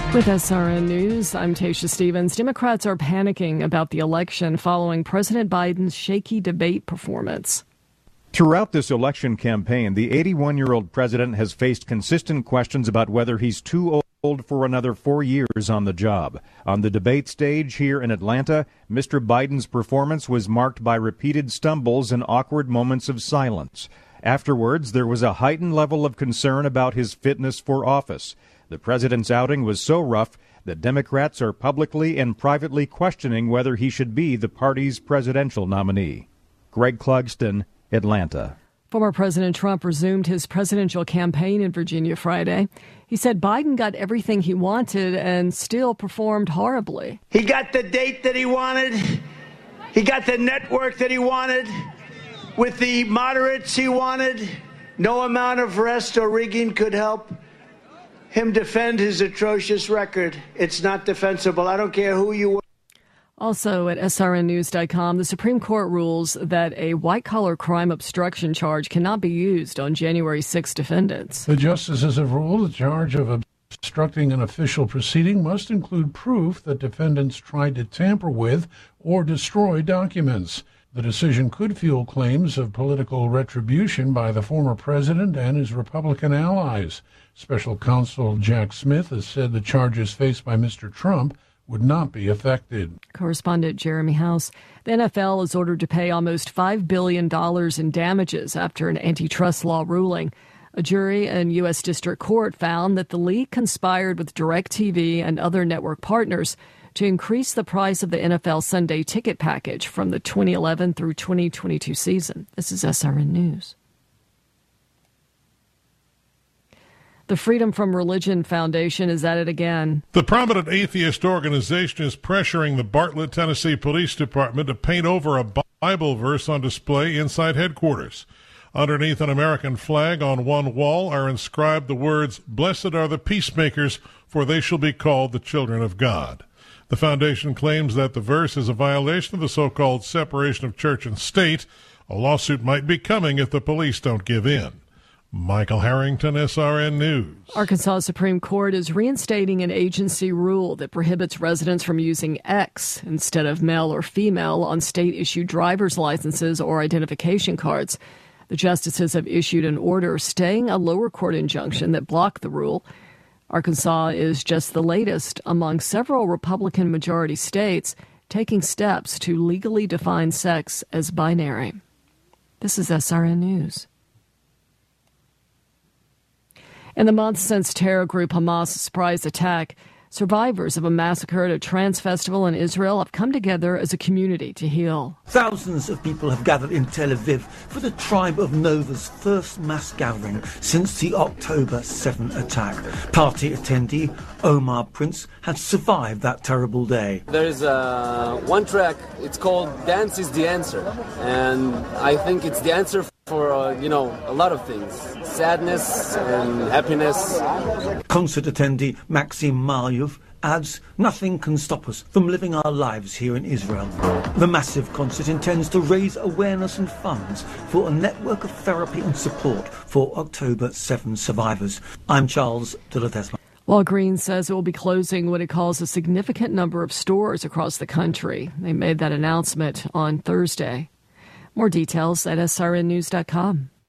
With SRN News, I'm Tasha Stevens. Democrats are panicking about the election following President Biden's shaky debate performance. Throughout this election campaign, the 81-year-old president has faced consistent questions about whether he's too old for another 4 years on the job. On the debate stage here in Atlanta, Mr. Biden's performance was marked by repeated stumbles and awkward moments of silence. Afterwards, there was a heightened level of concern about his fitness for office. The president's outing was so rough that Democrats are publicly and privately questioning whether he should be the party's presidential nominee. Greg Clugston, Atlanta. Former President Trump resumed his presidential campaign in Virginia Friday. He said Biden got everything he wanted and still performed horribly. He got the date that he wanted. He got the network that he wanted. With the moderates he wanted. No amount of rest or rigging could help him defend his atrocious record. It's not defensible. I don't care who you were. Also at srnnews.com, the Supreme Court rules that a white-collar crime obstruction charge cannot be used on January 6 defendants. The justices have ruled the charge of obstructing an official proceeding must include proof that defendants tried to tamper with or destroy documents. The decision could fuel claims of political retribution by the former president and his Republican allies. Special counsel Jack Smith has said the charges faced by Mr. Trump would not be affected. Correspondent Jeremy House. The NFL is ordered to pay almost $5 billion in damages after an antitrust law ruling. A jury in U.S. District Court found that the league conspired with DirecTV and other network partners to increase the price of the NFL Sunday ticket package from the 2011 through 2022 season. This is SRN News. The Freedom from Religion Foundation is at it again. The prominent atheist organization is pressuring the Bartlett, Tennessee Police Department to paint over a Bible verse on display inside headquarters. Underneath an American flag on one wall are inscribed the words, "Blessed are the peacemakers, for they shall be called the children of God." The foundation claims that the verse is a violation of the so-called separation of church and state. A lawsuit might be coming if the police don't give in. Michael Harrington, SRN News. Arkansas Supreme Court is reinstating an agency rule that prohibits residents from using X instead of male or female on state-issued driver's licenses or identification cards. The justices have issued an order staying a lower court injunction that blocked the rule. Arkansas is just the latest among several Republican-majority states taking steps to legally define sex as binary. This is SRN News. In the months since terror group Hamas' surprise attack, survivors of a massacre at a trans festival in Israel have come together as a community to heal. Thousands of people have gathered in Tel Aviv for the Tribe of Nova's first mass gathering since the October 7 attack. Party attendee Omar Prince had survived that terrible day. There's one track, it's called Dance is the Answer. And I think it's the answer for, a lot of things. Sadness and happiness. Concert attendee Maxim Malyov adds, nothing can stop us from living our lives here in Israel. The massive concert intends to raise awareness and funds for a network of therapy and support for October 7 survivors. I'm Charles de la Tesma. Walgreens says it will be closing what it calls a significant number of stores across the country. They made that announcement on Thursday. More details at srnnews.com.